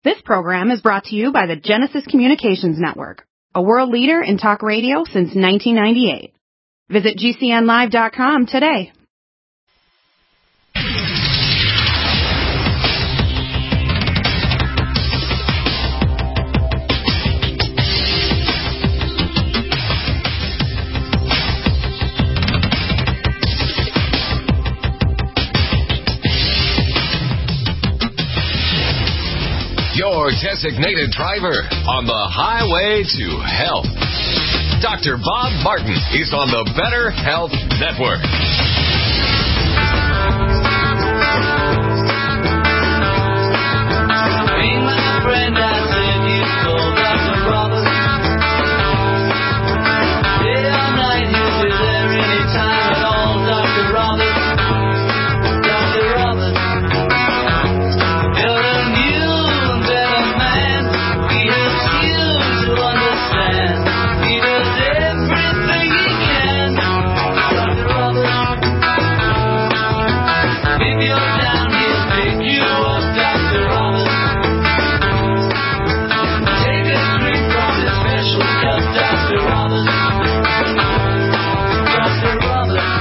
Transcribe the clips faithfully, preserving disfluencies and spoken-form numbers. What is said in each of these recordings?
This program is brought to you by the Genesis Communications Network, a world leader in talk radio since nineteen ninety-eight. Visit G C N live dot com today. Your designated driver on the highway to health. Doctor Bob Martin is on the Better Health Network. Hey, my friend, I said you told Doctor Roberts. Day or night, he'll be there anytime at all, Doctor Roberts. Doctor Roberts. You're a new and better man. He helps you to understand. He does everything he can. Doctor Roberts. If you're down, he'll pick you up, Doctor Roberts. Take a drink from his special cup, Doctor Roberts. Doctor Roberts.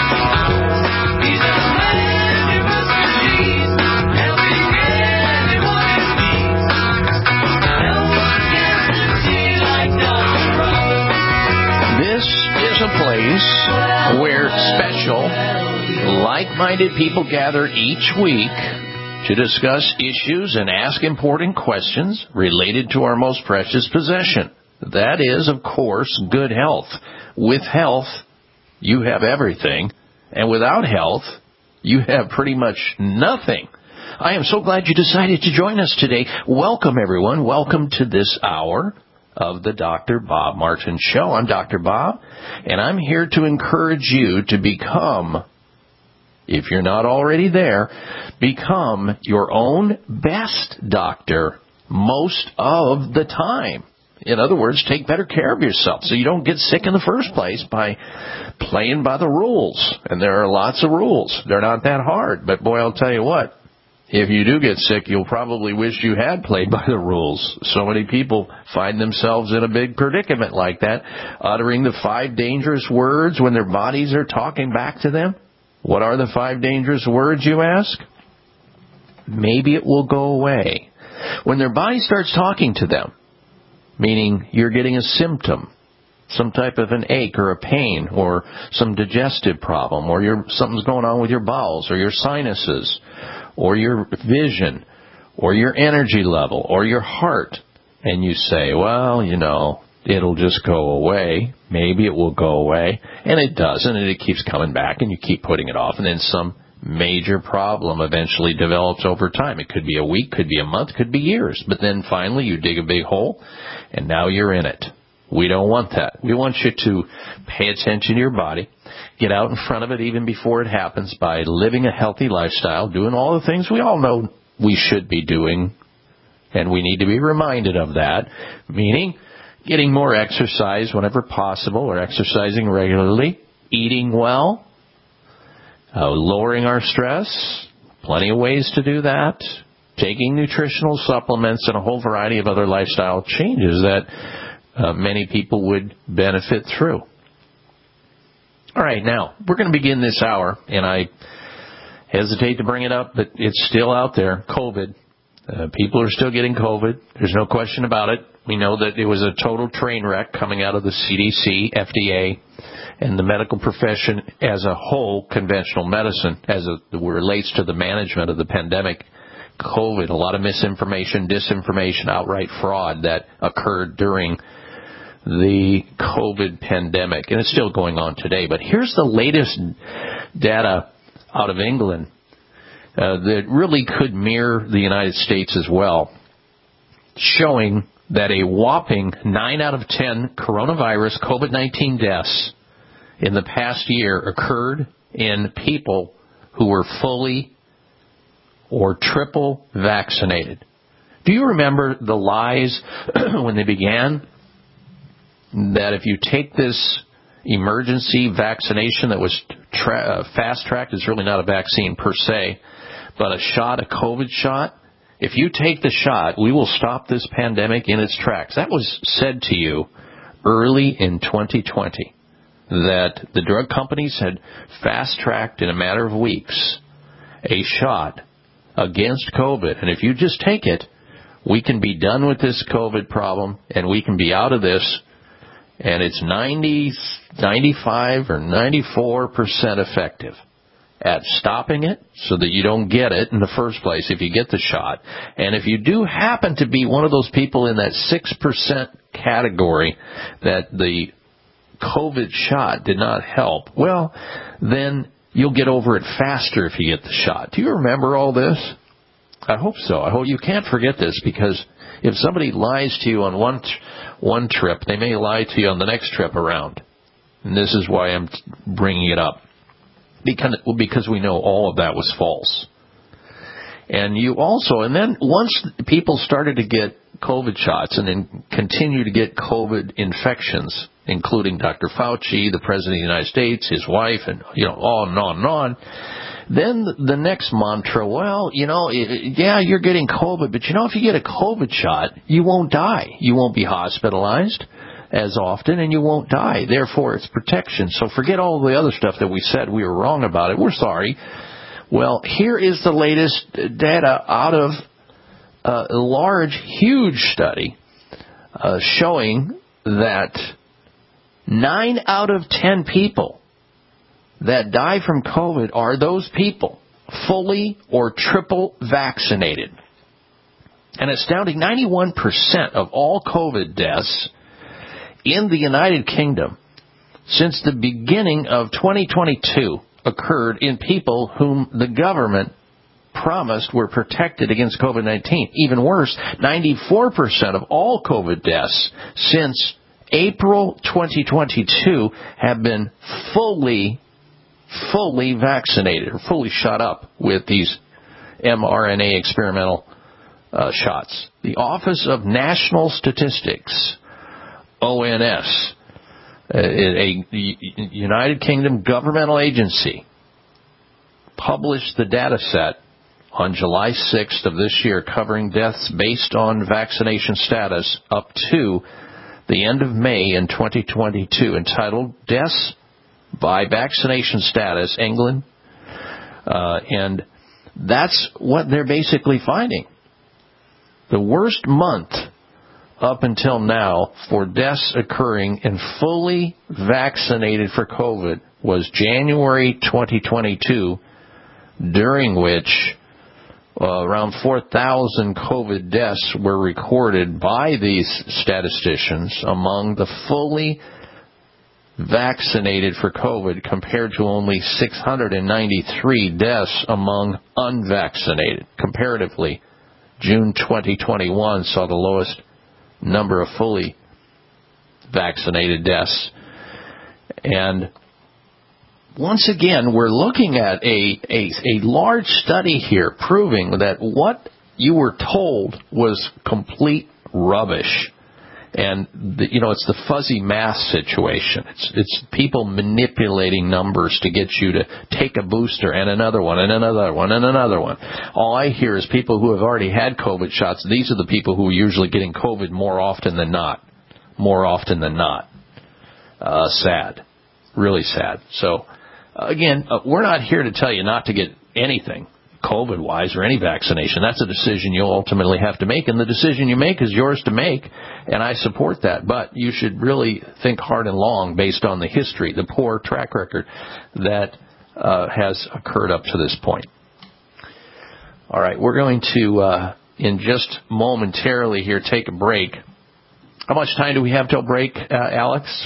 He's a man you must believe, helping anyone in need. No one gets to see like Doctor Roberts. This is a place where special, like-minded people gather each week to discuss issues and ask important questions related to our most precious possession. That is, of course, good health. With health, you have everything, and without health, you have pretty much nothing. I am so glad you decided to join us today. Welcome, everyone. Welcome to this hour of the Doctor Bob Martin Show. I'm Doctor Bob, and I'm here to encourage you to become, if you're not already there, become your own best doctor most of the time. In other words, take better care of yourself so you don't get sick in the first place by playing by the rules. And there are lots of rules. They're not that hard. But boy, I'll tell you what, if you do get sick, you'll probably wish you had played by the rules. So many people find themselves in a big predicament like that, uttering the five dangerous words when their bodies are talking back to them. What are the five dangerous words, you ask? Maybe it will go away. When their body starts talking to them, meaning you're getting a symptom, some type of an ache or a pain or some digestive problem, or you're, something's going on with your bowels or your sinuses or your vision or your energy level or your heart, and you say, well, you know, it'll just go away. Maybe it will go away. And it doesn't, and it keeps coming back, and you keep putting it off, and then some major problem eventually develops over time. It could be a week, could be a month, could be years. But then finally you dig a big hole, and now you're in it. We don't want that. We want you to pay attention to your body, get out in front of it even before it happens by living a healthy lifestyle, doing all the things we all know we should be doing, and we need to be reminded of that, meaning getting more exercise whenever possible, or exercising regularly, eating well, uh, lowering our stress, plenty of ways to do that, taking nutritional supplements, and a whole variety of other lifestyle changes that uh, many people would benefit through. All right, now, we're going to begin this hour, and I hesitate to bring it up, but it's still out there, COVID. Uh, people are still getting COVID. There's no question about it. We know that it was a total train wreck coming out of the C D C, F D A, and the medical profession as a whole, conventional medicine, as it relates to the management of the pandemic, COVID. A lot of misinformation, disinformation, outright fraud that occurred during the COVID pandemic, and it's still going on today. But here's the latest data out of England uh, that really could mirror the United States as well, showing that a whopping nine out of ten coronavirus COVID nineteen deaths in the past year occurred in people who were fully or triple vaccinated. Do you remember the lies when they began? That if you take this emergency vaccination that was tra- uh, fast-tracked, it's really not a vaccine per se, but a shot, a COVID shot, if you take the shot, we will stop this pandemic in its tracks. That was said to you early in twenty twenty, that the drug companies had fast-tracked in a matter of weeks a shot against COVID. And if you just take it, we can be done with this COVID problem, and we can be out of this. And it's ninety, ninety-five or ninety-four percent effective at stopping it so that you don't get it in the first place if you get the shot. And if you do happen to be one of those people in that six percent category that the COVID shot did not help, well, then you'll get over it faster if you get the shot. Do you remember all this? I hope so. I hope you can't forget this, because if somebody lies to you on one one trip, they may lie to you on the next trip around. And this is why I'm bringing it up. Because, because we know all of that was false. And you also, and then once people started to get COVID shots and then continue to get COVID infections, including Doctor Fauci, the President of the United States, his wife, and, you know, on and on and on, then the next mantra, well, you know, yeah, you're getting COVID, but, you know, if you get a COVID shot, you won't die. You won't be hospitalized as often, and you won't die. Therefore, it's protection. So forget all the other stuff that we said we were wrong about it. We're sorry. Well, here is the latest data out of a large, huge study uh, showing that nine out of ten people that die from COVID are those people fully or triple vaccinated. An astounding ninety-one percent of all COVID deaths in the United Kingdom since the beginning of twenty twenty-two occurred in people whom the government promised were protected against COVID nineteen. Even worse, ninety-four percent of all COVID deaths since April twenty twenty-two have been fully, fully vaccinated or fully shot up with these mRNA experimental uh, shots. The Office of National Statistics, O N S, a, a United Kingdom governmental agency, published the data set on July sixth of this year covering deaths based on vaccination status up to the end of May in twenty twenty-two, entitled Deaths by Vaccination Status, England. Uh, and that's what they're basically finding. The worst month up until now for deaths occurring in fully vaccinated for COVID was January twenty twenty-two, during which uh, around four thousand COVID deaths were recorded by these statisticians among the fully vaccinated for COVID, compared to only six hundred ninety-three deaths among unvaccinated. Comparatively, June twenty twenty-one saw the lowest number of fully vaccinated deaths. And once again, we're looking at a, a, a large study here proving that what you were told was complete rubbish. And, the, you know, it's the fuzzy math situation. It's, it's people manipulating numbers to get you to take a booster and another one and another one and another one. All I hear is people who have already had COVID shots. These are the people who are usually getting COVID more often than not. More often than not. Uh, sad. Really sad. So, uh, again, uh, we're not here to tell you not to get anything COVID-wise or any vaccination. That's a decision you'll ultimately have to make, and the decision you make is yours to make, and I support that. But you should really think hard and long based on the history, the poor track record that uh, has occurred up to this point. All right, we're going to, uh, in just momentarily here, take a break. How much time do we have till break, uh, Alex?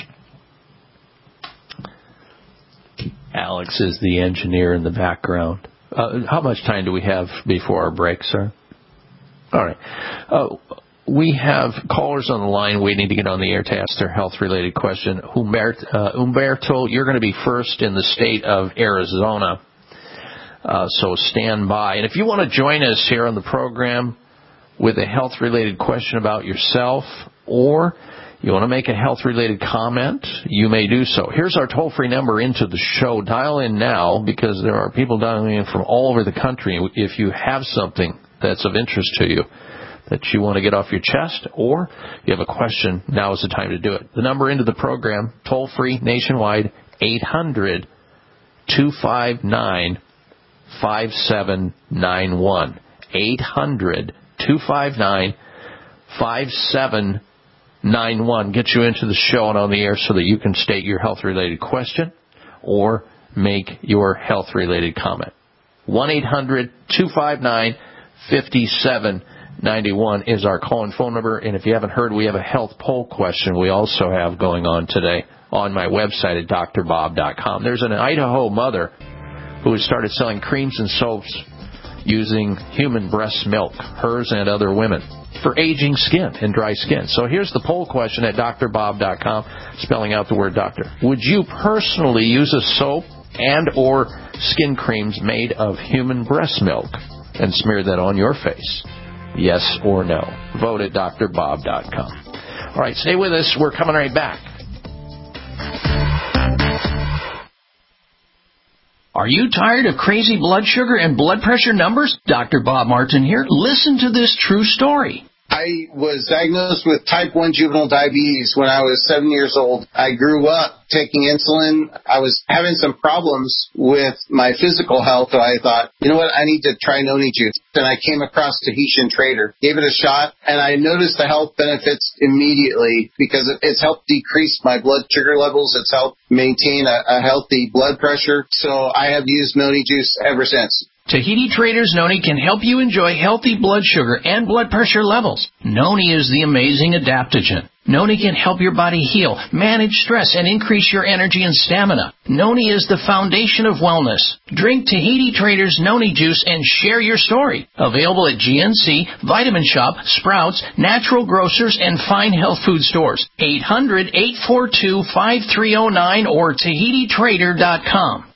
Alex is the engineer in the background. Uh, how much time do we have before our break, sir? All right. Uh, we have callers on the line waiting to get on the air to ask their health-related question. Humbert, uh, Humberto, you're going to be first in the state of Arizona, uh, so stand by. And if you want to join us here on the program with a health-related question about yourself, or you want to make a health-related comment, you may do so. Here's our toll-free number into the show. Dial in now, because there are people dialing in from all over the country. If you have something that's of interest to you, that you want to get off your chest, or you have a question, now is the time to do it. The number into the program, toll-free, nationwide, eight hundred, two five nine, five seven nine one. eight hundred, two five nine, five seven nine one. Get you into the show and on the air so that you can state your health-related question or make your health-related comment. one eight hundred, two five nine, five seven nine one is our call-in phone number. And if you haven't heard, we have a health poll question we also have going on today on my website at D R bob dot com. There's an Idaho mother who has started selling creams and soaps using human breast milk, hers and other women, for aging skin and dry skin. So here's the poll question at D R bob dot com, spelling out the word doctor. Would you personally use a soap and or skin creams made of human breast milk and smear that on your face? Yes or no? Vote at D R bob dot com. All right, stay with us. We're coming right back. Are you tired of crazy blood sugar and blood pressure numbers? Doctor Bob Martin here. Listen to this true story. I was diagnosed with type one juvenile diabetes when I was seven years old. I grew up taking insulin. I was having some problems with my physical health, so I thought, you know what, I need to try Noni Juice. Then I came across Tahitian Trader, gave it a shot, and I noticed the health benefits immediately because it's helped decrease my blood sugar levels. It's helped maintain a, a healthy blood pressure. So I have used Noni Juice ever since. Tahiti Traders Noni can help you enjoy healthy blood sugar and blood pressure levels. Noni is the amazing adaptogen. Noni can help your body heal, manage stress, and increase your energy and stamina. Noni is the foundation of wellness. Drink Tahiti Traders Noni Juice and share your story. Available at G N C, Vitamin Shop, Sprouts, Natural Grocers, and fine health food stores. eight hundred, eight four two, five three zero nine or Tahiti Trader dot com.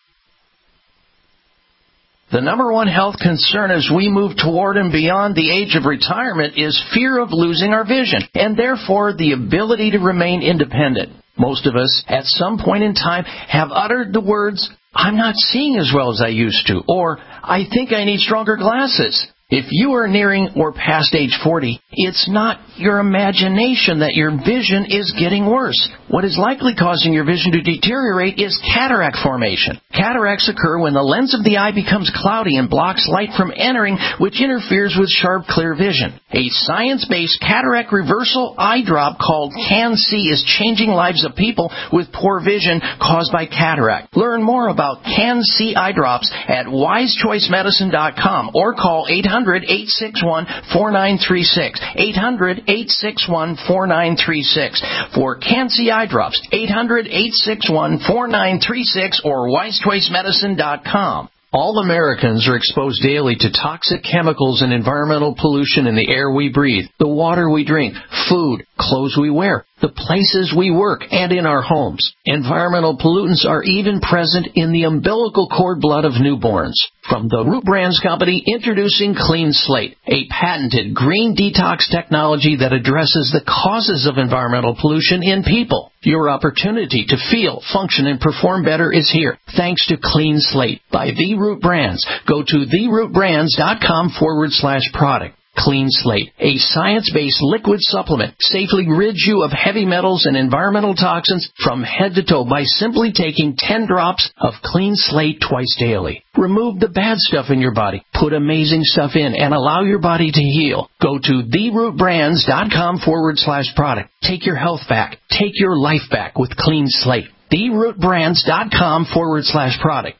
The number one health concern as we move toward and beyond the age of retirement is fear of losing our vision, and therefore the ability to remain independent. Most of us, at some point in time, have uttered the words, "I'm not seeing as well as I used to," or "I think I need stronger glasses." If you are nearing or past age forty, it's not your imagination that your vision is getting worse. What is likely causing your vision to deteriorate is cataract formation. Cataracts occur when the lens of the eye becomes cloudy and blocks light from entering, which interferes with sharp, clear vision. A science-based cataract reversal eye drop called CanC is changing lives of people with poor vision caused by cataract. Learn more about CanC eye drops at wise choice medicine dot com or call eight hundred, eight six one, four nine three six. eight hundred, eight six one, four nine three six. For CanC eye drops, eight hundred, eight six one, four nine three six or wise choice medicine dot com. All Americans are exposed daily to toxic chemicals and environmental pollution in the air we breathe, the water we drink, food, clothes we wear, the places we work, and in our homes. Environmental pollutants are even present in the umbilical cord blood of newborns. From the Root Brands Company, introducing Clean Slate, a patented green detox technology that addresses the causes of environmental pollution in people. Your opportunity to feel, function, and perform better is here, thanks to Clean Slate by The Root Brands. Go to the root brands dot com forward slash product. Clean Slate, a science-based liquid supplement, safely rids you of heavy metals and environmental toxins from head to toe by simply taking ten drops of Clean Slate twice daily. Remove the bad stuff in your body, put amazing stuff in, and allow your body to heal. Go to the root brands dot com forward slash product. Take your health back. Take your life back with Clean Slate. the root brands dot com forward slash product.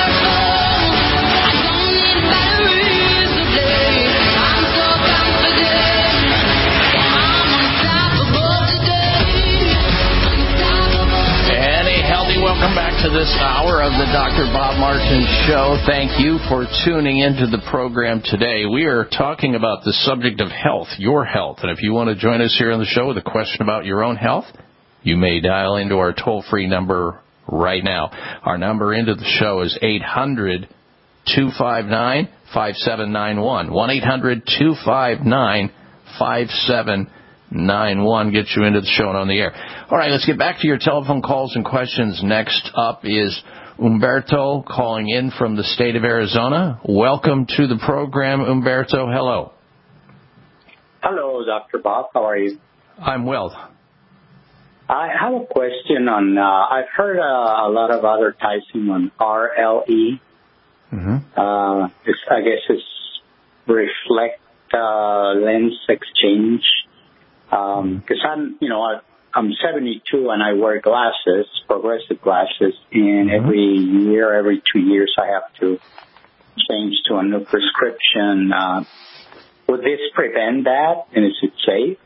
Powerful. I don't need batteries today. I'm so confident. this hour of the Doctor Bob Martin Show. Thank you for tuning into the program today. We are talking about the subject of health, your health. And if you want to join us here on the show with a question about your own health, you may dial into our toll-free number right now. Our number into the show is eight hundred, two five nine, five seven nine one. one eight hundred, two five nine, five seven nine one. Get you into the show and on the air. All right, let's get back to your telephone calls and questions. Next up is Umberto calling in from the state of Arizona. Welcome to the program, Umberto. Hello. Hello, Doctor Bob. How are you? I'm well. I have a question on, uh, I've heard uh, a lot of advertising on R L E. Mm-hmm. Uh, it's, I guess it's reflect uh, lens exchange. Because um, I'm, you know, I, I'm seventy-two and I wear glasses, progressive glasses, and mm-hmm. every year, every two years, I have to change to a new prescription. Uh, would this prevent that, and is it safe?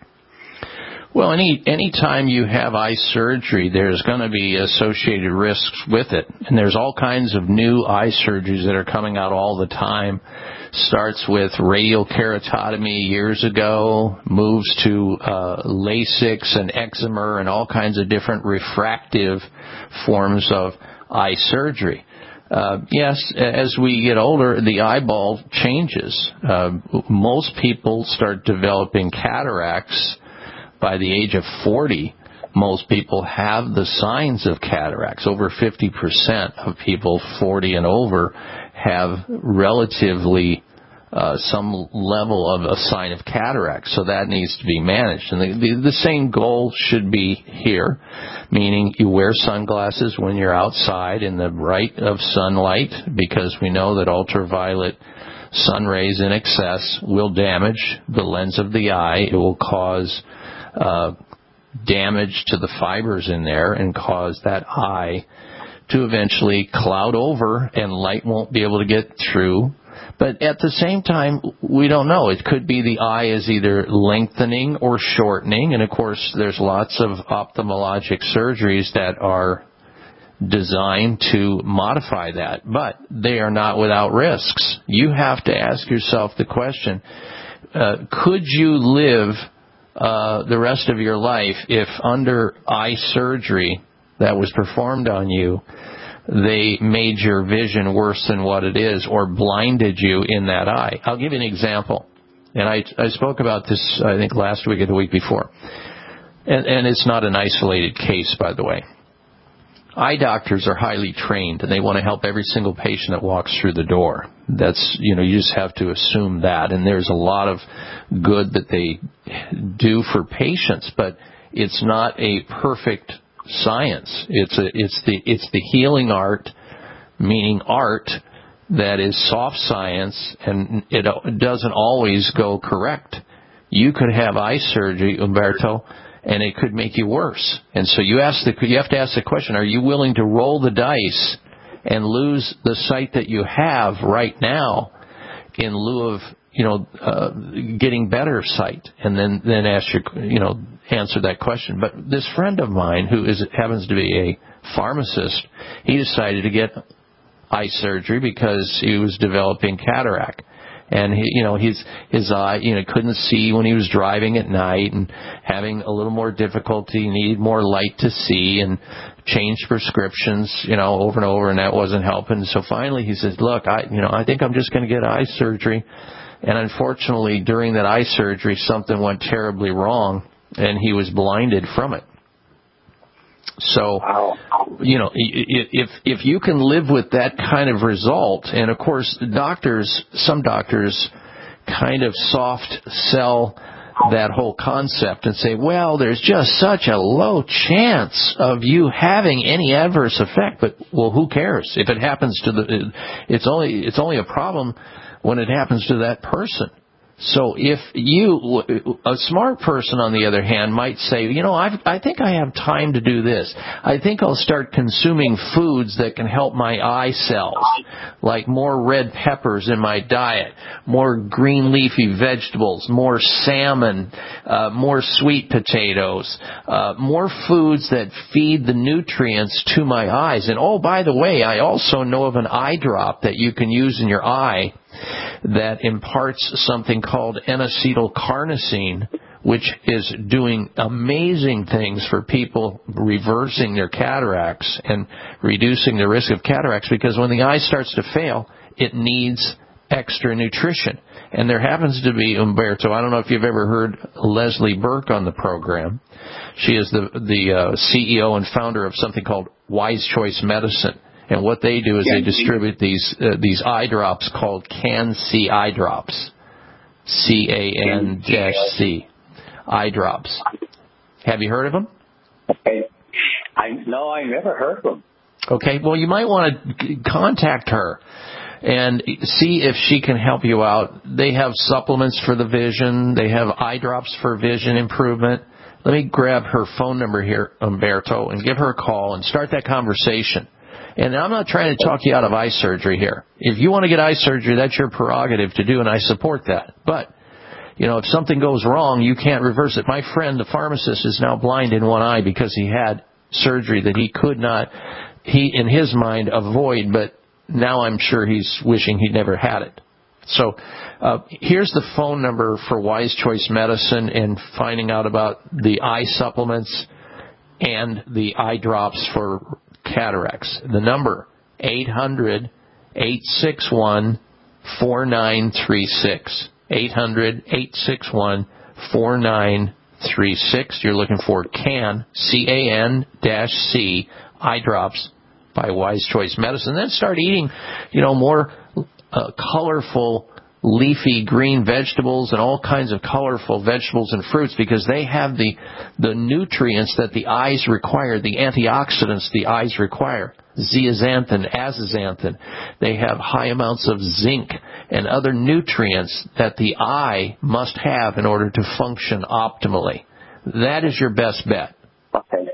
Well, any any time you have eye surgery, there's going to be associated risks with it. And there's all kinds of new eye surgeries that are coming out all the time. Starts with radial keratotomy years ago, moves to uh, LASIK and excimer and all kinds of different refractive forms of eye surgery. Uh, yes, as we get older, the eyeball changes. Uh, most people start developing cataracts by the age of forty. Most people have the signs of cataracts. Over fifty percent of people forty and over have relatively uh, some level of a sign of cataract, so that needs to be managed. And the, the, the same goal should be here, meaning you wear sunglasses when you're outside in the bright of sunlight, because we know that ultraviolet sun rays in excess will damage the lens of the eye. It will cause uh, damage to the fibers in there and cause that eye to eventually cloud over and light won't be able to get through. But at the same time, we don't know. It could be the eye is either lengthening or shortening. And, of course, there's lots of ophthalmologic surgeries that are designed to modify that. But they are not without risks. You have to ask yourself the question, uh, could you live uh, the rest of your life if under eye surgery that was performed on you, they made your vision worse than what it is or blinded you in that eye? I'll give you an example. And I, I spoke about this, I think, last week or the week before. And, and it's not an isolated case, by the way. Eye doctors are highly trained, and they want to help every single patient that walks through the door. That's, you know, you just have to assume that. And there's a lot of good that they do for patients, but it's not a perfect science. It's a, it's the it's the healing art, meaning art that is soft science, and it doesn't always go correct. You could have eye surgery, Umberto, and it could make you worse. And so you ask the you have to ask the question: are you willing to roll the dice and lose the sight that you have right now in lieu of, you know, uh, getting better sight? And then then ask your you know answer that question. But this friend of mine, who is happens to be a pharmacist, he decided to get eye surgery because he was developing cataract. And he, you know, his his eye, you know, couldn't see when he was driving at night, and having a little more difficulty, needed more light to see, and changed prescriptions, you know, over and over, and that wasn't helping. So finally, he says, "Look, I, you know, I think I'm just going to get eye surgery." And unfortunately, during that eye surgery, something went terribly wrong, and he was blinded from it. So, you know, if if you can live with that kind of result, and of course, doctors, some doctors kind of soft sell that whole concept and say, well, there's just such a low chance of you having any adverse effect. But, well, who cares? If it happens to the, it's only it's only a problem when it happens to that person. So if you, a smart person on the other hand might say, you know, I've, I think I have time to do this. I think I'll start consuming foods that can help my eye cells, like more red peppers in my diet, more green leafy vegetables, more salmon, uh, more sweet potatoes, uh, more foods that feed the nutrients to my eyes. And oh, by the way, I also know of an eye drop that you can use in your eye that imparts something called N-acetylcarnosine, which is doing amazing things for people reversing their cataracts and reducing the risk of cataracts, because when the eye starts to fail, it needs extra nutrition. And there happens to be, Umberto, I don't know if you've ever heard Leslie Burke on the program. She is the, the uh, C E O and founder of something called Wise Choice Medicine. And what they do is yeah, they distribute these uh, these eye drops called Can-C eye drops, C A N C eye drops. Have you heard of them? Okay, I no, I never heard of them. Okay, well you might want to contact her and see if she can help you out. They have supplements for the vision. They have eye drops for vision improvement. Let me grab her phone number here, Umberto, and give her a call and start that conversation. And I'm not trying to talk you out of eye surgery here. If you want to get eye surgery, that's your prerogative to do, and I support that. But, you know, if something goes wrong, you can't reverse it. My friend, the pharmacist, is now blind in one eye because he had surgery that he could not, he, in his mind, avoid, but now I'm sure he's wishing he'd never had it. So uh, here's the phone number for Wise Choice Medicine and finding out about the eye supplements and the eye drops for cataracts. The number, eight hundred, eight six one, four nine three six. eight hundred, eight six one, four nine three six. You're looking for CAN, C A N C, eye drops by Wise Choice Medicine. Then start eating, you know, more uh, colorful, leafy green vegetables and all kinds of colorful vegetables and fruits, because they have the the nutrients that the eyes require, the antioxidants the eyes require, zeaxanthin, astaxanthin. They have high amounts of zinc and other nutrients that the eye must have in order to function optimally. That is your best bet. Okay.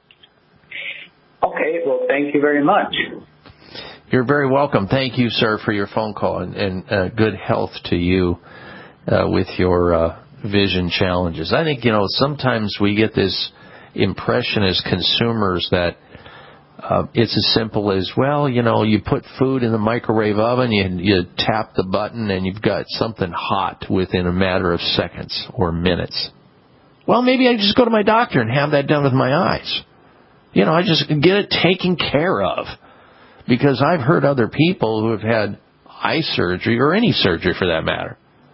Okay, well, thank you very much. You're very welcome. Thank you, sir, for your phone call, and, and uh, good health to you uh, with your uh, vision challenges. I think, you know, sometimes we get this impression as consumers that uh, it's as simple as, well, you know, you put food in the microwave oven, you, you tap the button, and you've got something hot within a matter of seconds or minutes. Well, maybe I just go to my doctor and have that done with my eyes. You know, I just get it taken care of. Because I've heard other people who have had eye surgery, or any surgery for that matter.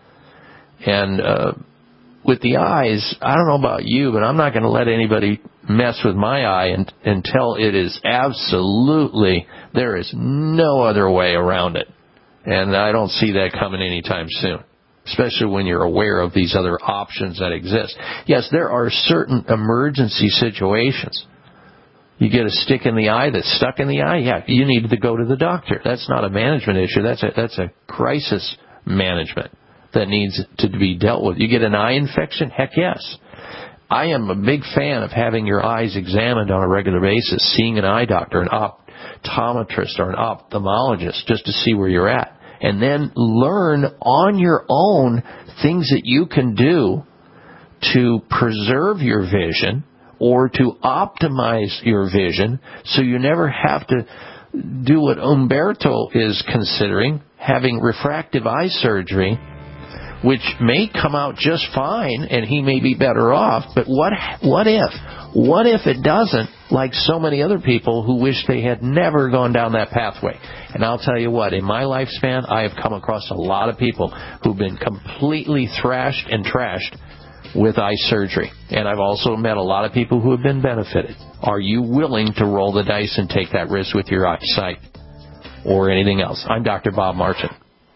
And uh, with the eyes, I don't know about you, but I'm not going to let anybody mess with my eye and, until it is absolutely, there is no other way around it. And I don't see that coming anytime soon, especially when you're aware of these other options that exist. Yes, there are certain emergency situations. You get a stick in the eye that's stuck in the eye, yeah, you need to go to the doctor. That's not a management issue. That's a, that's a crisis management that needs to be dealt with. You get an eye infection? Heck yes. I am a big fan of having your eyes examined on a regular basis, seeing an eye doctor, an optometrist, or an ophthalmologist, just to see where you're at. And then learn on your own things that you can do to preserve your vision, or to optimize your vision, so you never have to do what Umberto is considering, having refractive eye surgery, which may come out just fine and he may be better off, but what what if? What if it doesn't, like so many other people who wish they had never gone down that pathway? And I'll tell you what, in my lifespan, I have come across a lot of people who've been completely thrashed and trashed with eye surgery. And I've also met a lot of people who have been benefited. Are you willing to roll the dice and take that risk with your eyesight or anything else? I'm Doctor Bob Martin.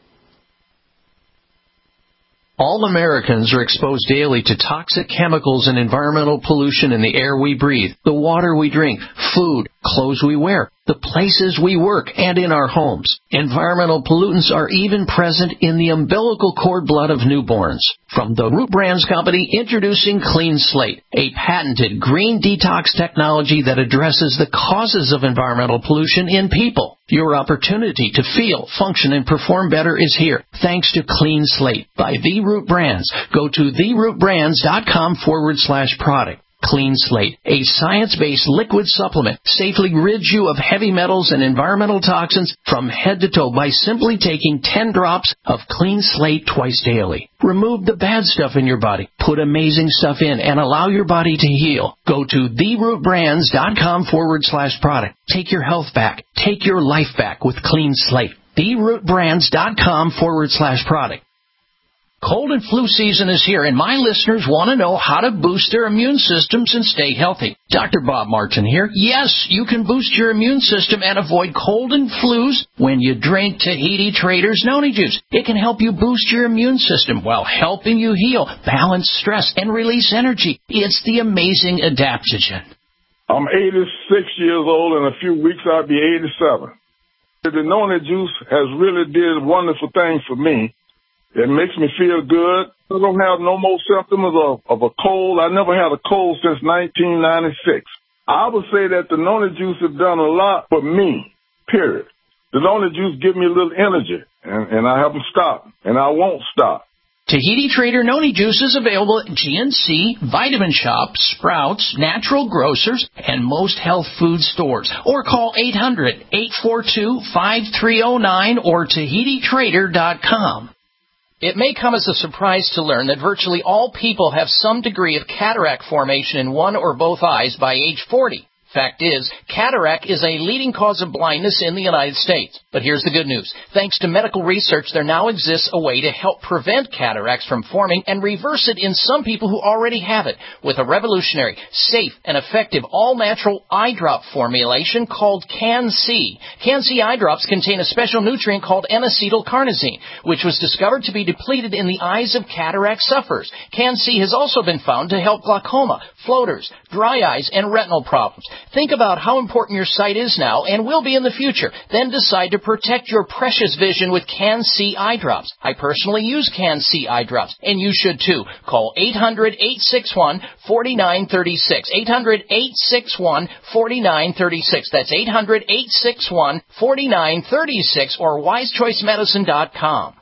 All Americans are exposed daily to toxic chemicals and environmental pollution in the air we breathe, the water we drink, food, clothes we wear. the places we work, and in our homes. Environmental pollutants are even present in the umbilical cord blood of newborns. From the Root Brands Company, introducing Clean Slate, a patented green detox technology that addresses the causes of environmental pollution in people. Your opportunity to feel, function, and perform better is here, thanks to Clean Slate by The Root Brands. Go to therootbrands.com forward slash product. Clean Slate, a science-based liquid supplement, safely rids you of heavy metals and environmental toxins from head to toe by simply taking ten drops of Clean Slate twice daily. Remove the bad stuff in your body, put amazing stuff in, and allow your body to heal. Go to therootbrands.com forward slash product. Take your health back. Take your life back with Clean Slate. therootbrands.com forward slash product. Cold and flu season is here, and my listeners want to know how to boost their immune systems and stay healthy. Doctor Bob Martin here. Yes, you can boost your immune system and avoid cold and flus when you drink Tahiti Trader's Noni Juice. It can help you boost your immune system while helping you heal, balance stress, and release energy. It's the amazing adaptogen. I'm eighty-six years old. In a few weeks, I'll be eighty-seven. The Noni Juice has really did wonderful things for me. It makes me feel good. I don't have no more symptoms of, of a cold. I never had a cold since nineteen ninety-six. I would say that the Noni Juice has done a lot for me, period. The Noni Juice gives me a little energy, and, and I haven't stopped, and I won't stop. Tahiti Trader Noni Juice is available at G N C, Vitamin Shop, Sprouts, Natural Grocers, and most health food stores. Or call eight hundred, eight four two, five three zero nine or Tahiti Trader dot com. It may come as a surprise to learn that virtually all people have some degree of cataract formation in one or both eyes by age forty. Fact is, cataract is a leading cause of blindness in the United States. But here's the good news. Thanks to medical research, there now exists a way to help prevent cataracts from forming and reverse it in some people who already have it with a revolutionary, safe, and effective all-natural eye drop formulation called Can-C. Can-C eye drops contain a special nutrient called N-acetylcarnosine, which was discovered to be depleted in the eyes of cataract sufferers. Can-C has also been found to help glaucoma, floaters, dry eyes, and retinal problems. Think about how important your sight is now and will be in the future. Then decide to protect your precious vision with Can-C eye drops. I personally use Can-C eye drops, and you should too. Call eight hundred, eight six one, four nine three six. eight hundred, eight six one, four nine three six. That's eight hundred, eight six one, four nine three six or wise choice medicine dot com.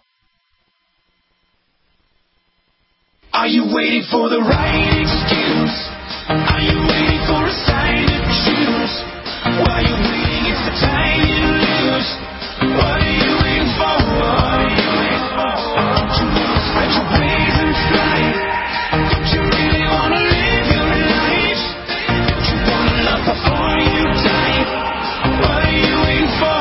Are you waiting for the right excuse? Are you waiting for a sign to choose? While you're waiting, it's the time you lose. What are you waiting for? What are you waiting for? Don't you want to spread your wings and fly? Don't you really want to live your life? Don't you want to love before you die? What are you waiting for?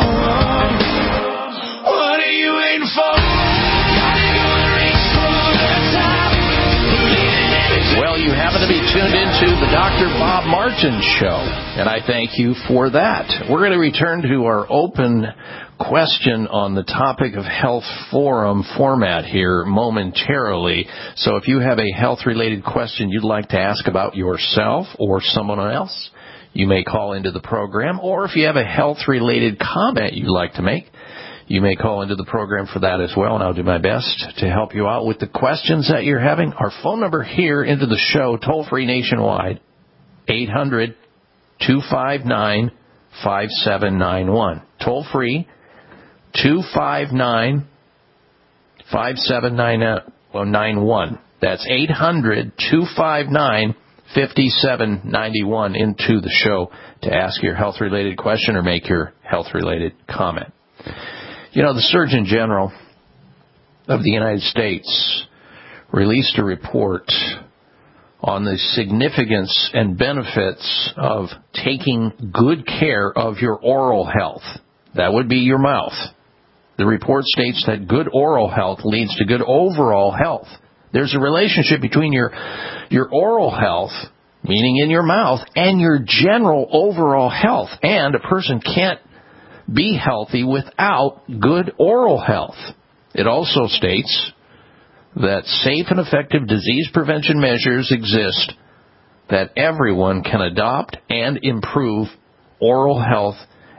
What are you waiting for? Gotta go and reach for the top. Well, you happen to be tuned into the Doctor Bob Martin Show, and I thank you for that. We're going to return to our open question on the topic of health forum format here momentarily. So if you have a health-related question you'd like to ask about yourself or someone else, you may call into the program. Or if you have a health-related comment you'd like to make, you may call into the program for that as well, and I'll do my best to help you out with the questions that you're having. Our phone number here into the show, toll-free nationwide, eight hundred, two five nine, five seven nine one. Toll-free, two five nine, five seven nine one. That's eight hundred, two five nine, five seven nine one into the show to ask your health-related question or make your health-related comment. You know, the Surgeon General of the United States released a report on the significance and benefits of taking good care of your oral health. That would be your mouth. The report states that good oral health leads to good overall health. There's a relationship between your, your oral health, meaning in your mouth, and your general overall health. And a person can't be healthy without good oral health. It also states that safe and effective disease prevention measures exist that everyone can adopt and improve oral health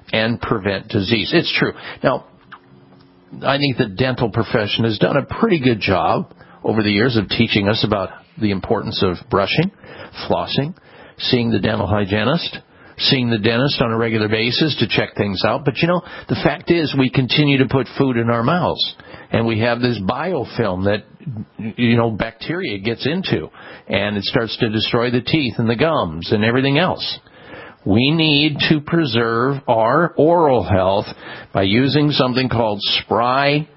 and prevent disease. It's true. Now, I think the dental profession has done a pretty good job over the years of teaching us about the importance of brushing, flossing, seeing the dental hygienist, seeing the dentist on a regular basis to check things out. But, you know, the fact is we continue to put food in our mouths, and we have this biofilm that, you know, bacteria gets into, and it starts to destroy the teeth and the gums and everything else. We need to preserve our oral health by using something called Spry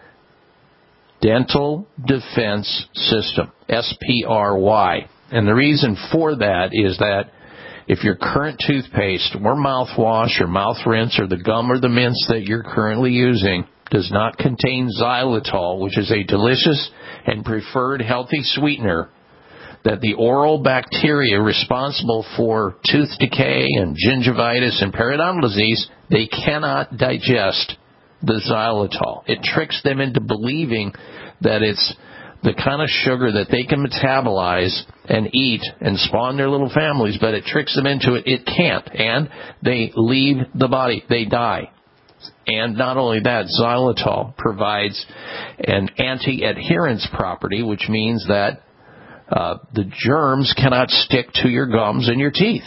Dental Defense System, S P R Y. And the reason for that is that if your current toothpaste or mouthwash or mouth rinse or the gum or the mints that you're currently using does not contain xylitol, which is a delicious and preferred healthy sweetener that the oral bacteria responsible for tooth decay and gingivitis and periodontal disease, they cannot digest the xylitol. It tricks them into believing that it's the kind of sugar that they can metabolize and eat and spawn their little families, but it tricks them into it. It can't, and they leave the body. They die. And not only that, xylitol provides an anti-adherence property, which means that uh, the germs cannot stick to your gums and your teeth.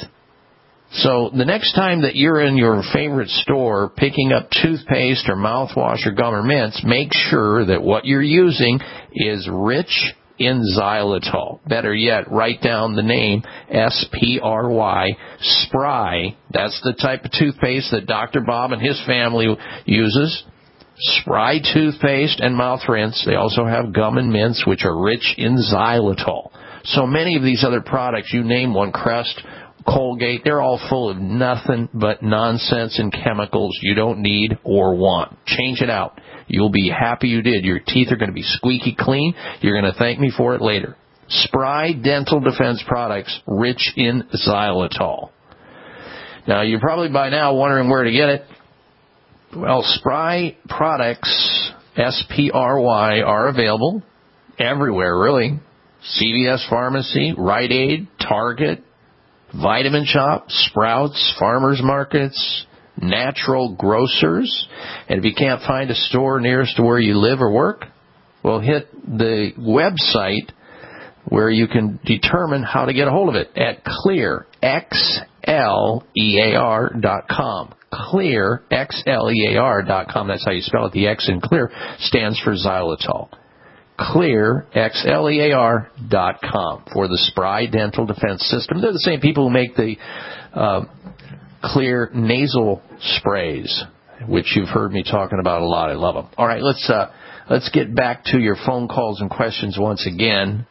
So the next time that you're in your favorite store picking up toothpaste or mouthwash or gum or mints, make sure that what you're using is rich in xylitol. Better yet, write down the name S P R Y, Spry. That's the type of toothpaste that Doctor Bob and his family uses. Spry toothpaste and mouth rinse. They also have gum and mints, which are rich in xylitol. So many of these other products, you name one, Crest, Colgate, they're all full of nothing but nonsense and chemicals you don't need or want. Change it out. You'll be happy you did. Your teeth are going to be squeaky clean. You're going to thank me for it later. Spry Dental Defense products rich in xylitol. Now, you're probably by now wondering where to get it. Well, Spry products, S P R Y, are available everywhere, really. C V S Pharmacy, Rite Aid, Target, Vitamin Shop, Sprouts, Farmers Markets, Natural Grocers. And if you can't find a store nearest to where you live or work, well, hit the website where you can determine how to get a hold of it at clear x l e a r dot com. clear x l e a r dot com. That's how you spell it. The X in clear stands for xylitol. clear x l e a r dot com for the Spry Dental Defense System. They're the same people who make the uh, Clear nasal sprays, which you've heard me talking about a lot. I love them. All right, let's uh, let's get back to your phone calls and questions once again.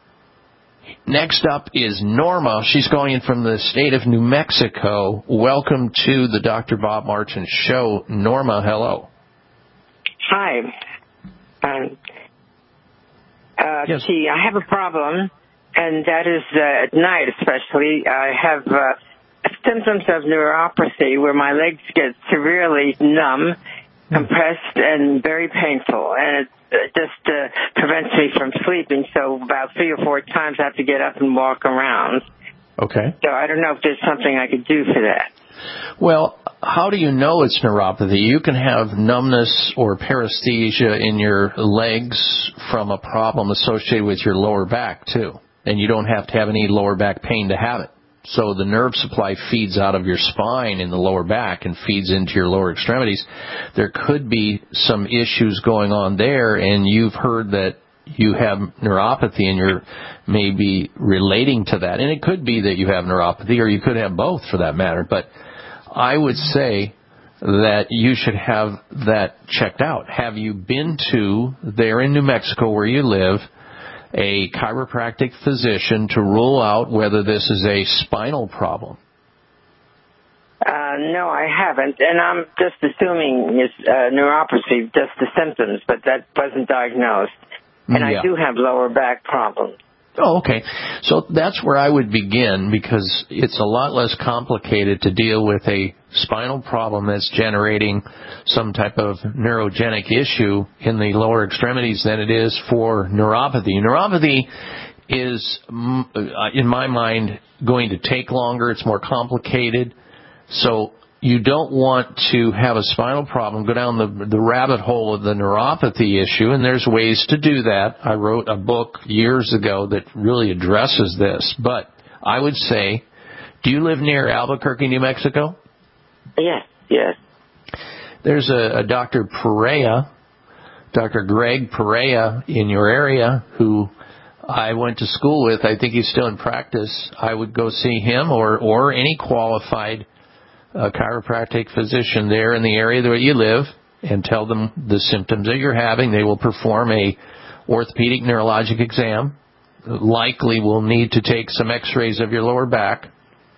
Next up is Norma. She's calling in from the state of New Mexico. Welcome to the Doctor Bob Martin Show. Norma, hello. Hi. Um, uh, yes. See, I have a problem, and that is uh, at night especially. I have uh, symptoms of neuropathy where my legs get severely numb, compressed, and very painful, and it It just uh, prevents me from sleeping, so about three or four times I have to get up and walk around. Okay. So I don't know if there's something I could do for that. Well, how do you know it's neuropathy? You can have numbness or paresthesia in your legs from a problem associated with your lower back, too. And you don't have to have any lower back pain to have it. So the nerve supply feeds out of your spine in the lower back and feeds into your lower extremities. There could be some issues going on there, and you've heard that you have neuropathy and you're maybe relating to that. And it could be that you have neuropathy, or you could have both for that matter. But I would say that you should have that checked out. Have you been to, there in New Mexico where you live, a chiropractic physician to rule out whether this is a spinal problem? Uh, no, I haven't, and I'm just assuming it's uh, neuropathy, just the symptoms, but that wasn't diagnosed. And yeah. I do have lower back problems. Oh, okay. So that's where I would begin, because it's a lot less complicated to deal with a spinal problem that's generating some type of neurogenic issue in the lower extremities than it is for neuropathy. Neuropathy is, in my mind, going to take longer. It's more complicated. So you don't want to have a spinal problem, go down the, the rabbit hole of the neuropathy issue, and there's ways to do that. I wrote a book years ago that really addresses this. But I would say, do you live near Albuquerque, New Mexico? Yes, yes. There's a, a Doctor Perea, Doctor Greg Perea in your area who I went to school with. I think he's still in practice. I would go see him or, or any qualified uh, chiropractic physician there in the area where you live and tell them the symptoms that you're having. They will perform a orthopedic neurologic exam. Likely will need to take some x-rays of your lower back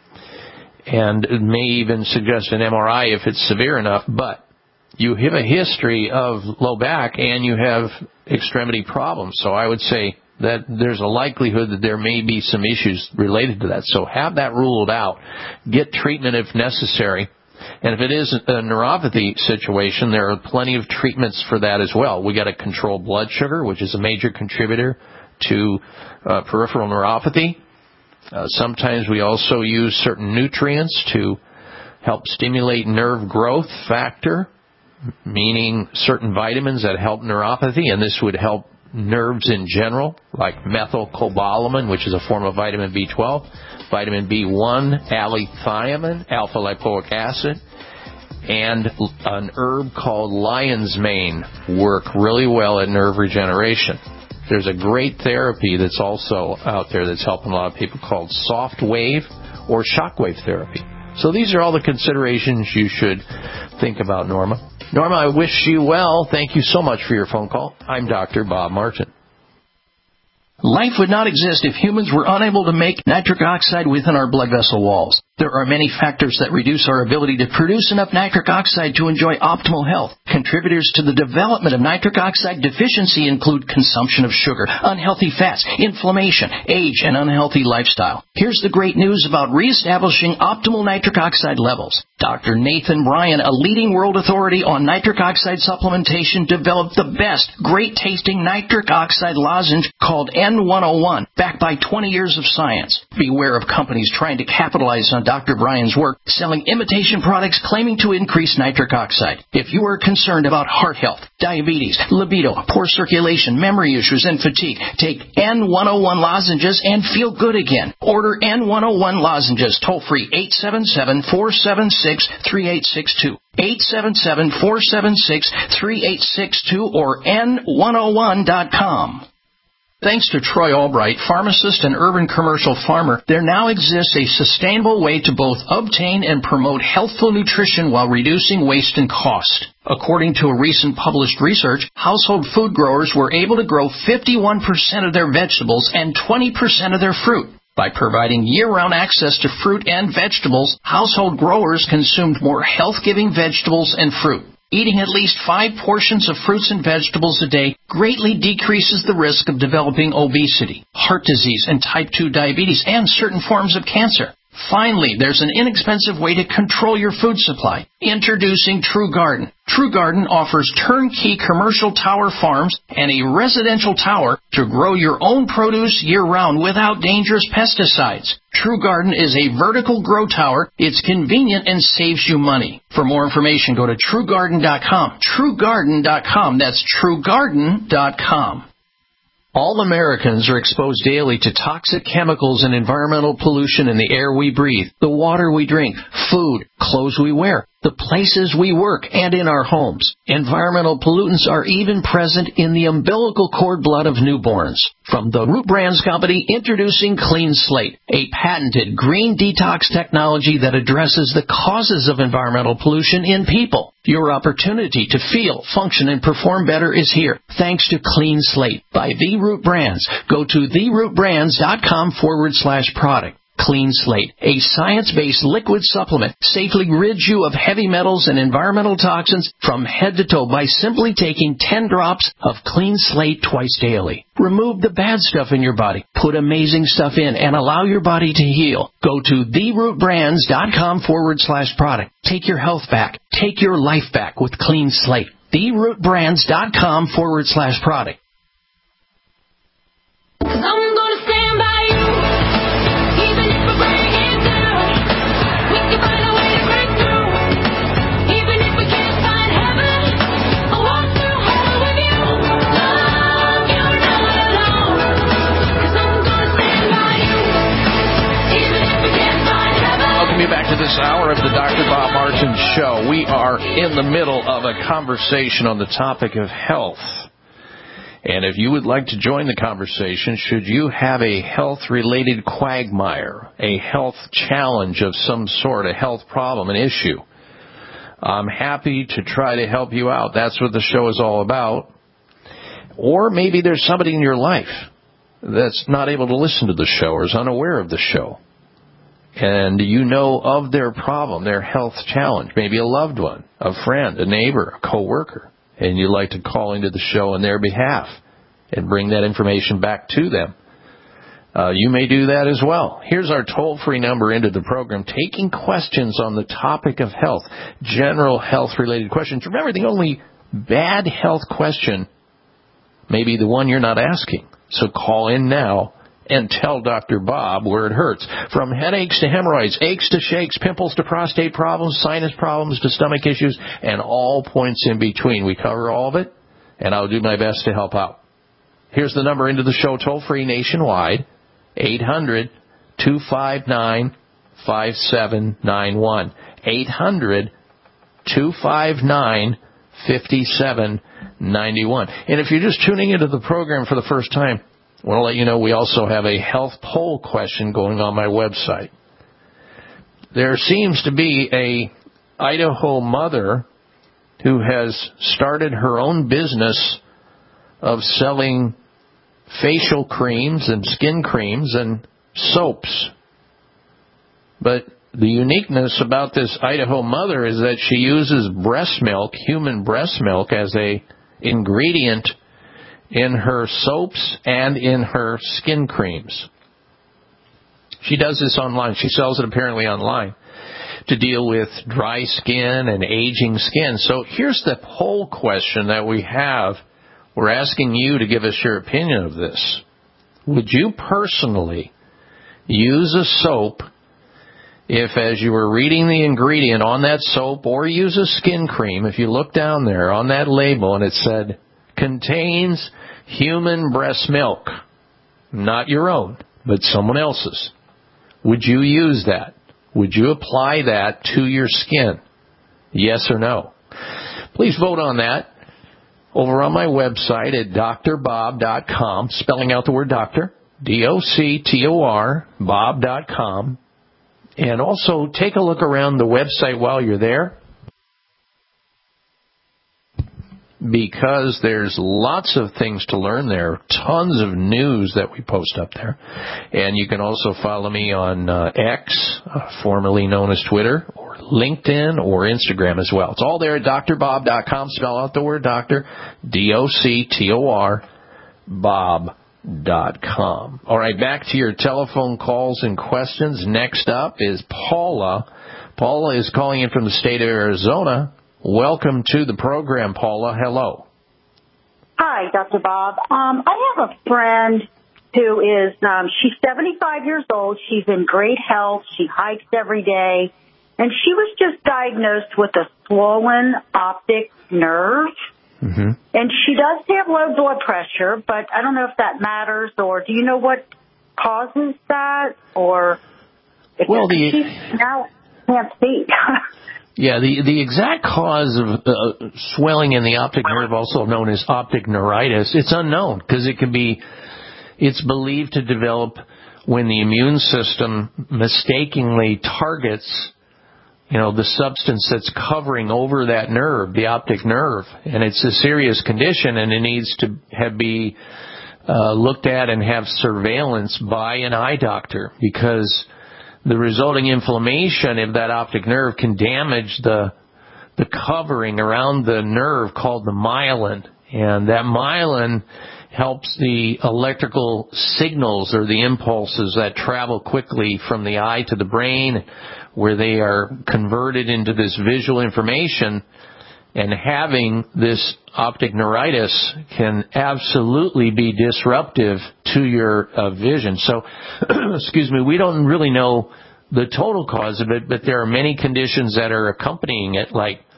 and may even suggest an M R I if it's severe enough. But you have a history of low back and you have extremity problems. So I would say that there's a likelihood that there may be some issues related to that. So have that ruled out. Get treatment if necessary. And if it is a neuropathy situation, there are plenty of treatments for that as well. We got to control blood sugar, which is a major contributor to uh, peripheral neuropathy. Uh, sometimes we also use certain nutrients to help stimulate nerve growth factor, meaning certain vitamins that help neuropathy, and this would help nerves in general, like methylcobalamin, which is a form of vitamin B twelve, vitamin B one, allethiamine, alpha-lipoic acid, and an herb called lion's mane work really well at nerve regeneration. There's a great therapy that's also out there that's helping a lot of people called soft wave or shockwave therapy. So these are all the considerations you should think about, Norma. Norma, I wish you well. Thank you so much for your phone call. I'm Doctor Bob Martin. Life would not exist if humans were unable to make nitric oxide within our blood vessel walls. There are many factors that reduce our ability to produce enough nitric oxide to enjoy optimal health. Contributors to the development of nitric oxide deficiency include consumption of sugar, unhealthy fats, inflammation, age, and unhealthy lifestyle. Here's the great news about reestablishing optimal nitric oxide levels. Doctor Nathan Bryan, a leading world authority on nitric oxide supplementation, developed the best, great-tasting nitric oxide lozenge called N one oh one, backed by twenty years of science. Beware of companies trying to capitalize on Doctor Bryan's work, selling imitation products claiming to increase nitric oxide. If you are concerned about heart health, diabetes, libido, poor circulation, memory issues, and fatigue, take N one oh one lozenges and feel good again. Order N one oh one lozenges toll-free eight seven seven, four seven six, three eight six two. eight seven seven, four seven six, three eight six two or N one oh one dot com. Thanks to Troy Albright, pharmacist and urban commercial farmer, there now exists a sustainable way to both obtain and promote healthful nutrition while reducing waste and cost. According to a recent published research, household food growers were able to grow fifty-one percent of their vegetables and twenty percent of their fruit. By providing year-round access to fruit and vegetables, household growers consumed more health-giving vegetables and fruit. Eating at least five portions of fruits and vegetables a day greatly decreases the risk of developing obesity, heart disease, and type two diabetes, and certain forms of cancer. Finally, there's an inexpensive way to control your food supply. Introducing True Garden. True Garden offers turnkey commercial tower farms and a residential tower to grow your own produce year-round without dangerous pesticides. True Garden is a vertical grow tower. It's convenient and saves you money. For more information, go to true garden dot com. true garden dot com. That's true garden dot com. All Americans are exposed daily to toxic chemicals and environmental pollution in the air we breathe, the water we drink, food, clothes we wear, the places we work, and in our homes. Environmental pollutants are even present in the umbilical cord blood of newborns. From the Root Brands Company, introducing Clean Slate, a patented green detox technology that addresses the causes of environmental pollution in people. Your opportunity to feel, function, and perform better is here, thanks to Clean Slate by The Root Brands. Go to the root brands dot com forward slash product. Clean Slate, a science-based liquid supplement, safely rids you of heavy metals and environmental toxins from head to toe by simply taking ten drops of Clean Slate twice daily. Remove the bad stuff in your body, put amazing stuff in, and allow your body to heal. Go to the root brands dot com forward slash product. Take your health back. Take your life back with Clean Slate. the root brands dot com forward slash product. you back to this hour of the Doctor Bob Martin Show. We are in the middle of a conversation on the topic of health. And if you would like to join the conversation, should you have a health-related quagmire, a health challenge of some sort, a health problem, an issue, I'm happy to try to help you out. That's what the show is all about. Or maybe there's somebody in your life that's not able to listen to the show or is unaware of the show. And you know of their problem, their health challenge, maybe a loved one, a friend, a neighbor, a coworker, and you'd like to call into the show on their behalf and bring that information back to them. Uh, you may do that as well. Here's our toll-free number into the program, taking questions on the topic of health, general health-related questions. Remember, the only bad health question may be the one you're not asking. So call in now and tell Doctor Bob where it hurts. From headaches to hemorrhoids, aches to shakes, pimples to prostate problems, sinus problems to stomach issues, and all points in between. We cover all of it, and I'll do my best to help out. Here's the number into the show, toll-free nationwide, eight hundred, two five nine, five seven nine one. eight hundred, two five nine, five seven nine one. And if you're just tuning into the program for the first time, I want to let you know we also have a health poll question going on my website. There seems to be a Idaho mother who has started her own business of selling facial creams and skin creams and soaps. But the uniqueness about this Idaho mother is that she uses breast milk, human breast milk, as a ingredient in her soaps and in her skin creams. She does this online. She sells it apparently online to deal with dry skin and aging skin. So here's the poll question that we have. We're asking you to give us your opinion of this. Would you personally use a soap if, as you were reading the ingredient on that soap, or use a skin cream, if you look down there on that label and it said, contains human breast milk, not your own, but someone else's, would you use that? Would you apply that to your skin? Yes or no? Please vote on that over on my website at D R bob dot com, spelling out the word doctor, D O C T O R, bob dot com. And also take a look around the website while you're there, because there's lots of things to learn there, tons of news that we post up there. And you can also follow me on uh, X, uh, formerly known as Twitter, or LinkedIn, or Instagram as well. It's all there at D R bob dot com. Spell out the word doctor, D O C T O R, bob dot com. All right, back to your telephone calls and questions. Next up is Paula. Paula is calling in from the state of Arizona. Welcome to the program, Paula. Hello. Hi, Doctor Bob. Um, I have a friend who is, um, she's seventy-five years old. She's in great health. She hikes every day. And she was just diagnosed with a swollen optic nerve. Mm-hmm. And she does have low blood pressure, but I don't know if that matters, or do you know what causes that? Or if well, the, she now can't see. Yeah, the, the exact cause of uh, swelling in the optic nerve, also known as optic neuritis, it's unknown, because it can be, it's believed to develop when the immune system mistakenly targets, you know, the substance that's covering over that nerve, the optic nerve. And it's a serious condition, and it needs to have be uh, looked at and have surveillance by an eye doctor, because the resulting inflammation of that optic nerve can damage the the covering around the nerve called the myelin. And that myelin helps the electrical signals or the impulses that travel quickly from the eye to the brain, where they are converted into this visual information. And having this optic neuritis can absolutely be disruptive to your uh, vision. So, excuse me, we don't really know the total cause of it, but there are many conditions that are accompanying it, like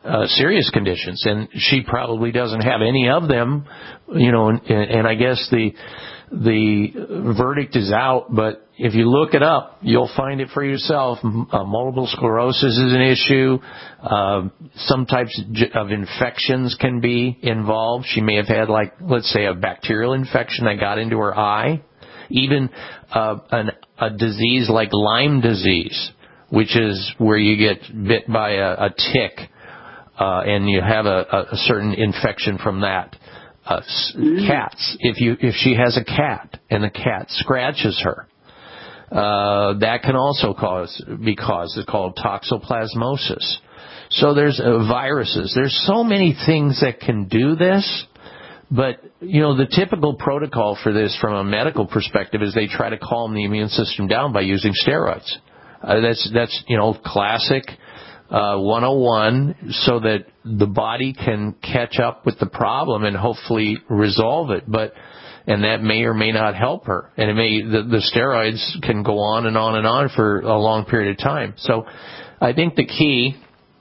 uh, serious conditions, and she probably doesn't have any of them, you know, and, and I guess the the verdict is out, but if you look it up, you'll find it for yourself. Uh, multiple sclerosis is an issue. Uh, some types of infections can be involved. She may have had, like, let's say, a bacterial infection that got into her eye. Even uh, an, a disease like Lyme disease, which is where you get bit by a, a tick, uh, and you have a, a certain infection from that. Uh, cats, if you if she has a cat and the cat scratches her, uh, that can also cause be caused. It's called toxoplasmosis. So there's uh, viruses. There's so many things that can do this, but you know the typical protocol for this from a medical perspective is they try to calm the immune system down by using steroids. Uh, that's that's you know classic. Uh, one oh one, so that the body can catch up with the problem and hopefully resolve it. But and that may or may not help her, and it may the, the steroids can go on and on and on for a long period of time. So I think the key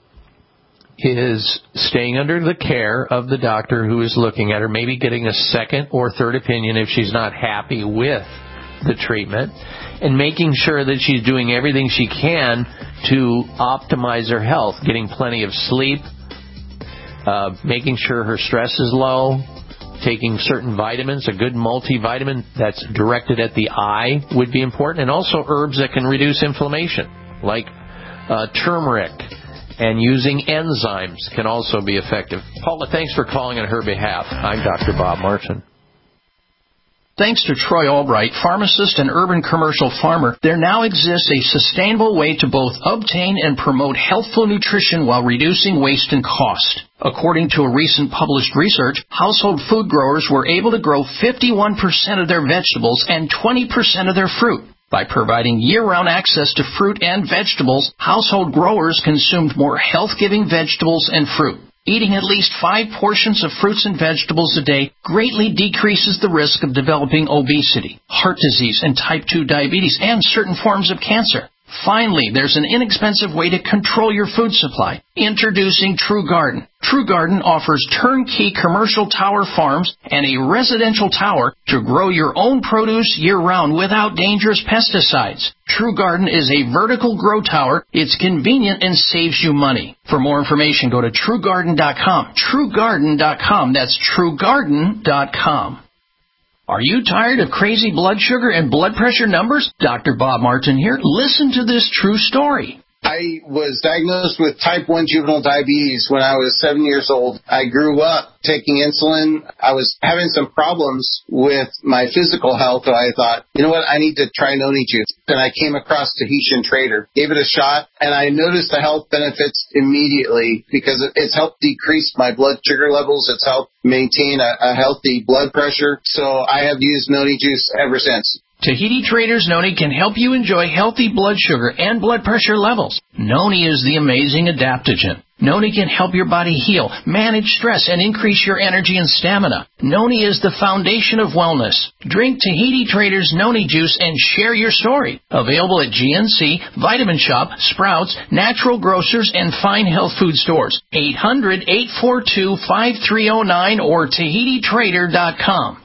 is staying under the care of the doctor who is looking at her, maybe getting a second or third opinion if she's not happy with the treatment, and making sure that she's doing everything she can to optimize her health, getting plenty of sleep, uh, making sure her stress is low, taking certain vitamins. A good multivitamin that's directed at the eye would be important, and also herbs that can reduce inflammation, like uh, turmeric, and using enzymes can also be effective. Paula, thanks for calling on her behalf. I'm Doctor Bob Martin. Thanks to Troy Albright, pharmacist and urban commercial farmer, there now exists a sustainable way to both obtain and promote healthful nutrition while reducing waste and cost. According to a recent published research, household food growers were able to grow fifty-one percent of their vegetables and twenty percent of their fruit. By providing year-round access to fruit and vegetables, household growers consumed more health-giving vegetables and fruit. Eating at least five portions of fruits and vegetables a day greatly decreases the risk of developing obesity, heart disease, and type two diabetes, and certain forms of cancer. Finally, there's an inexpensive way to control your food supply. Introducing True Garden. True Garden offers turnkey commercial tower farms and a residential tower to grow your own produce year-round without dangerous pesticides. True Garden is a vertical grow tower. It's convenient and saves you money. For more information, go to true garden dot com. true garden dot com. That's true garden dot com. Are you tired of crazy blood sugar and blood pressure numbers? Doctor Bob Martin here. Listen to this true story. I was diagnosed with type one juvenile diabetes when I was seven years old. I grew up taking insulin. I was having some problems with my physical health, so I thought, you know what, I need to try Noni Juice. And I came across Tahitian Trader, gave it a shot, and I noticed the health benefits immediately because it's helped decrease my blood sugar levels. It's helped maintain a, a healthy blood pressure. So I have used Noni Juice ever since. Tahiti Trader's Noni can help you enjoy healthy blood sugar and blood pressure levels. Noni is the amazing adaptogen. Noni can help your body heal, manage stress, and increase your energy and stamina. Noni is the foundation of wellness. Drink Tahiti Trader's Noni Juice and share your story. Available at G N C, Vitamin Shop, Sprouts, Natural Grocers, and fine health food stores. eight hundred, eight four two, five three zero nine or tahiti trader dot com.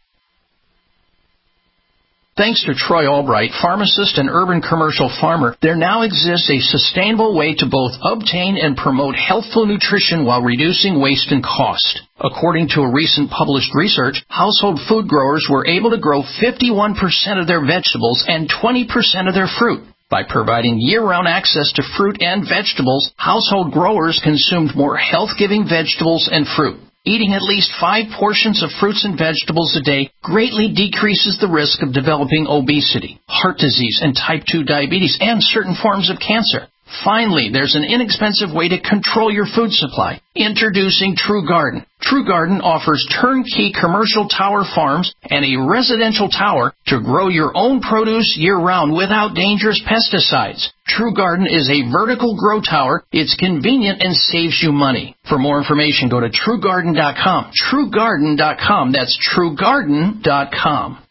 Thanks to Troy Albright, pharmacist and urban commercial farmer, there now exists a sustainable way to both obtain and promote healthful nutrition while reducing waste and cost. According to a recent published research, household food growers were able to grow fifty-one percent of their vegetables and twenty percent of their fruit. By providing year-round access to fruit and vegetables, household growers consumed more health-giving vegetables and fruit. Eating at least five portions of fruits and vegetables a day greatly decreases the risk of developing obesity, heart disease, and type two diabetes, and certain forms of cancer. Finally, there's an inexpensive way to control your food supply. Introducing True Garden. True Garden offers turnkey commercial tower farms and a residential tower to grow your own produce year-round without dangerous pesticides. True Garden is a vertical grow tower. It's convenient and saves you money. For more information, go to true garden dot com. true garden dot com. That's true garden dot com.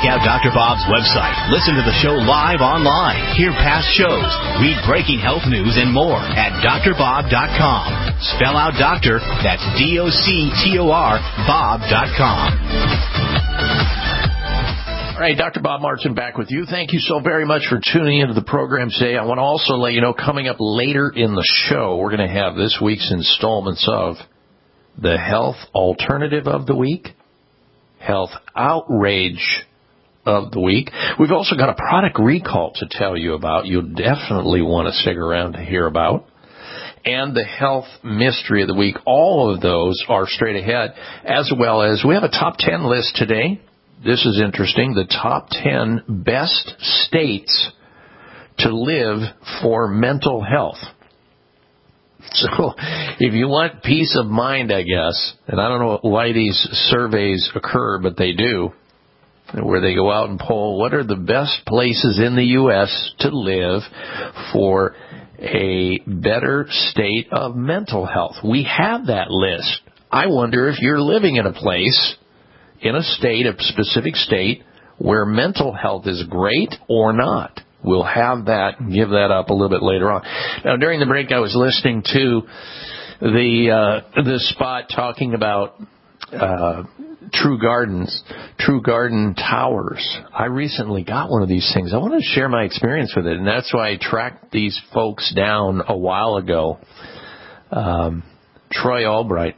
Check out Doctor Bob's website. Listen to the show live online. Hear past shows. Read breaking health news and more at D R bob dot com. Spell out doctor, that's D O C T O R, Bob dot com. All right, Doctor Bob Martin back with you. Thank you so very much for tuning into the program today. I want to also let you know, coming up later in the show, we're going to have this week's installments of the Health Alternative of the Week, Health Outrage of the Week. We've also got a product recall to tell you about. You'll definitely want to stick around to hear about. And the Health Mystery of the Week. All of those are straight ahead, as well as we have a top ten list today. This is interesting. The top ten best states to live for mental health. So if you want peace of mind, I guess, and I don't know why these surveys occur, but they do, where they go out and poll what are the best places in the U S to live for a better state of mental health. We have that list. I wonder if you're living in a place, in a state, a specific state, where mental health is great or not. We'll have that and give that up a little bit later on. Now, during the break, I was listening to the uh, the spot talking about uh, True Gardens, True Garden Towers. I recently got one of these things. I want to share my experience with it, and that's why I tracked these folks down a while ago. Um, Troy Albright,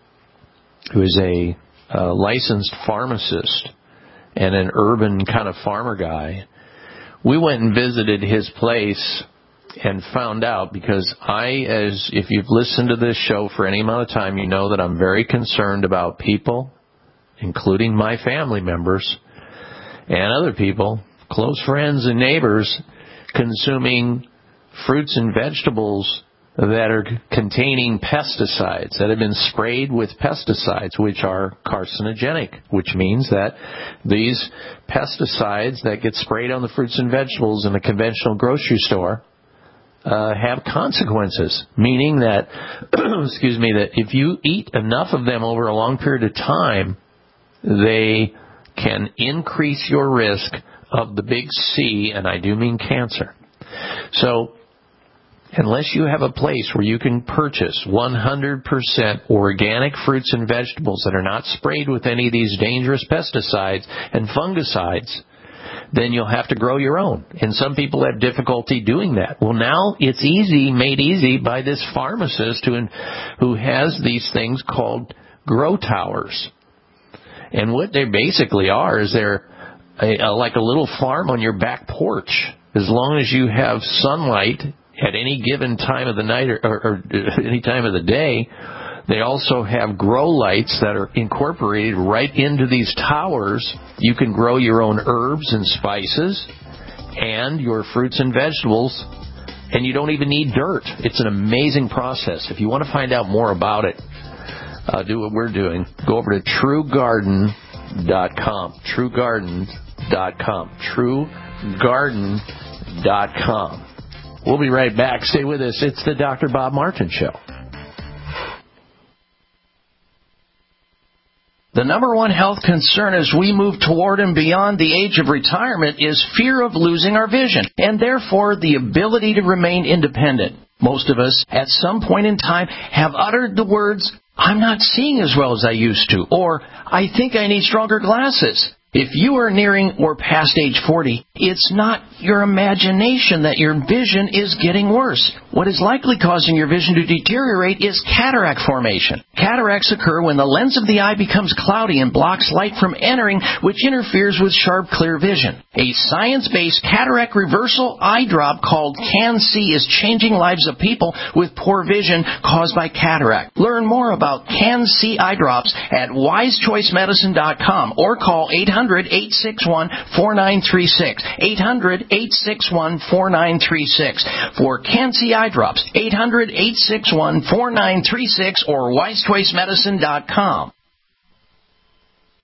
who is a uh, licensed pharmacist and an urban kind of farmer guy. We went and visited his place and found out, because I, as if you've listened to this show for any amount of time, you know that I'm very concerned about people, including my family members and other people, close friends and neighbors, consuming fruits and vegetables that are containing pesticides, that have been sprayed with pesticides, which are carcinogenic, which means that these pesticides that get sprayed on the fruits and vegetables in a conventional grocery store uh, have consequences, meaning that, excuse me, that if you eat enough of them over a long period of time, they can increase your risk of the big C, and I do mean cancer. So, unless you have a place where you can purchase one hundred percent organic fruits and vegetables that are not sprayed with any of these dangerous pesticides and fungicides, then you'll have to grow your own. And some people have difficulty doing that. Well, now it's easy, made easy by this pharmacist who, who has these things called grow towers. And what they basically are is they're a, a, like a little farm on your back porch. As long as you have sunlight at any given time of the night or, or, or any time of the day. They also have grow lights that are incorporated right into these towers. You can grow your own herbs and spices and your fruits and vegetables, and you don't even need dirt. It's an amazing process. If you want to find out more about it, uh, do what we're doing. Go over to true garden dot com. true garden dot com. true garden dot com. We'll be right back. Stay with us. It's the Doctor Bob Martin Show. The number one health concern as we move toward and beyond the age of retirement is fear of losing our vision, and therefore the ability to remain independent. Most of us, at some point in time, have uttered the words, "I'm not seeing as well as I used to," or "I think I need stronger glasses." If you are nearing or past age forty, it's not your imagination that your vision is getting worse. What is likely causing your vision to deteriorate is cataract formation. Cataracts occur when the lens of the eye becomes cloudy and blocks light from entering, which interferes with sharp, clear vision. A science-based cataract reversal eye drop called CanSee is changing lives of people with poor vision caused by cataract. Learn more about CanSee eye drops at wise choice medicine dot com or call eight hundred, eight six one, four nine three six. eight hundred, eight six one, four nine three six. For CanSee eye drops, eight hundred, eight six one, four nine three six or wise choice medicine dot com.